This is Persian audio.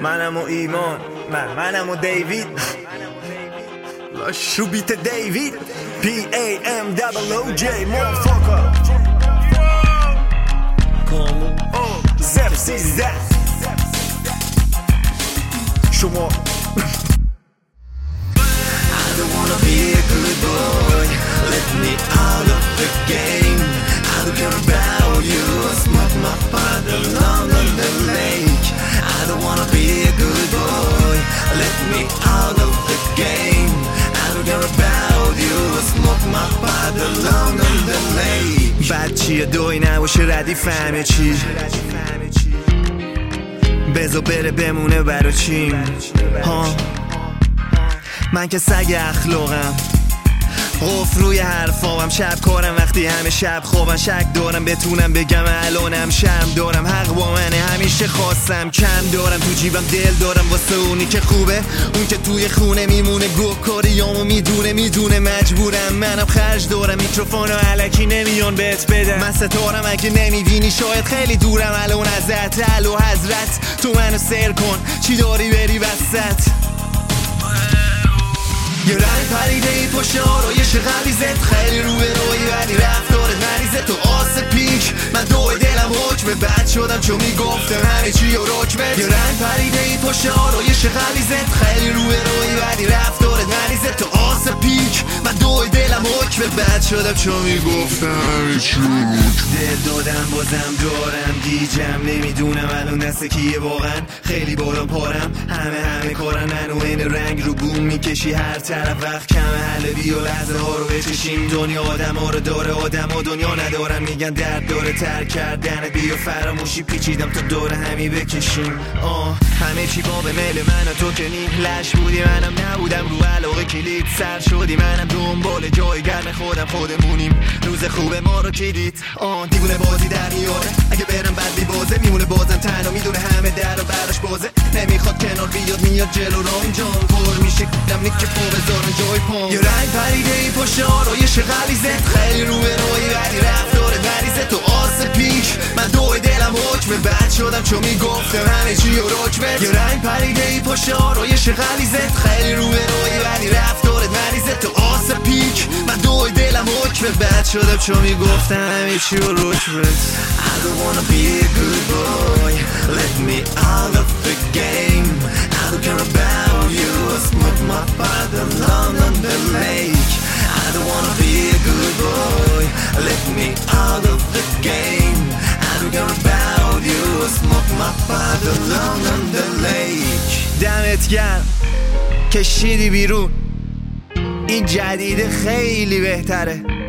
منم و ایمان، منم و دیوید، لاشو بیت دیوید PAMOOJ motherfucker زف سیزده شما I don't wanna be a good boy, let me out of the game. I don't care about you, I smoke my pot along on the lake. I don't wanna be a good boy, let me out of the game. I don't care about you, I smoke my pot along on the lake. بعد چیه دوی نباشه ردیف همه چی، بذار بره بمونه برا چیم ها. من که سگ اخلاقم، قفل روی حرفام، شب کارم وقتی همه شب خوابم. شک دارم بتونم بگم الانم شرم دارم، حق با منه همیشه خواستم کم دارم. تو جیبم دل دارم واسه اونی که خوبه، اون که توی خونه میمونه گوه کاریامو میدونه مجبورم. منم خرج دارم میکروفونو الکی نمیان بهت بدم. من ستارم اگه نمیبینی شاید خیلی دورم الان ازت. الو حضرت تو منو سیر کن، چی داری بری وسط. یه رنگ پریده ای پشت آرایش غلیظت، خیلی رو به روی ولی رفتارت مریضه. تو آس پیک من دوی دلم حکمه، بد شدم چون میگفتم همه چی و رکمت. یه رنگ پریده ای پشت آرایش غلیظت، خیلی رو به روی ولی رفتارت مریضه. تو آس پیک من دوی دلم حکمه، بد شدم چون میگفتم همه چی و رکمت. دل دادم بازم دارم گیجم، نمیدونم الان دست کیه واقعا. خیلی بالا پارم، همه کارن منو این رنگ رو بوم میکشی هر طرف. وقت کمه حل بیا لحظه ها رو بچشیم. دنیا آدم ها رو داره، آدم ها دنیا ندارن. میگن درد داره ترک کردن، بیا فراموشی پیچیدم تا دور همی بکشیم. همه چی با به میل من و تو که نیم لش بودی، منم نبودم رو علاقه کلید سر شدی. منم دنبال جای گرم خودمونیم، روز خوب ما رو کی دید. دیوونه بازی در میاره، اگه برم بد بی بازه میمونه بازم تنها. میدونه همه در و براش بازه، نمیخواد کنار بیاد میاد جلو رام جان پر میشه کدم نیک پا بذارن جای پام. یه رنگ پریده ای پشت آرایش غلیظت، خیلی رو به روی ولی رفتارت مریضه. تو آس پیک من دوی دلم حکمه، بد شدم چون میگفتم همه چی و رکمت. یه رنگ پریده ای پشت آرایش غلیظت، خیلی رو به روی ولی رفتارت مریضه. تو آس پیک من دوی دلم حکمه، بد شدم چون میگفتم همه چی و رکمت. I don't wanna be a good boy, let me out of the game. I don't care about you, I smoke my pot alone on the lake. I don't wanna be a good boy, let me out of the game. I don't care about you, I smoke my pot alone on the lake. دمت گرم کشیدی بیرون، این جدید خیلی بهتره.